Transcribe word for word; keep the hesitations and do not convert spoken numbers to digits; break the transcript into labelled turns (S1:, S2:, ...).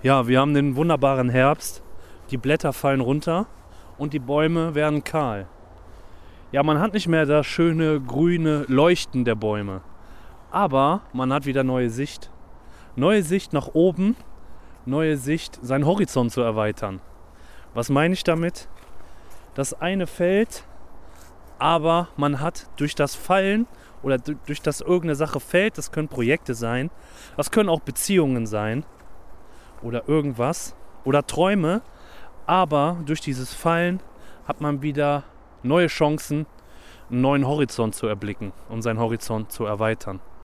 S1: Ja, wir haben den wunderbaren Herbst. Die Blätter fallen runter und die Bäume werden kahl. Ja, man hat nicht mehr das schöne grüne Leuchten der Bäume. Aber man hat wieder neue Sicht. Neue Sicht nach oben, neue Sicht, seinen Horizont zu erweitern. Was meine ich damit? Das eine fällt, aber man hat durch das Fallen oder durch das irgendeine Sache fällt, das können Projekte sein, das können auch Beziehungen sein oder irgendwas oder Träume, aber durch dieses Fallen hat man wieder neue Chancen, einen neuen Horizont zu erblicken und seinen Horizont zu erweitern.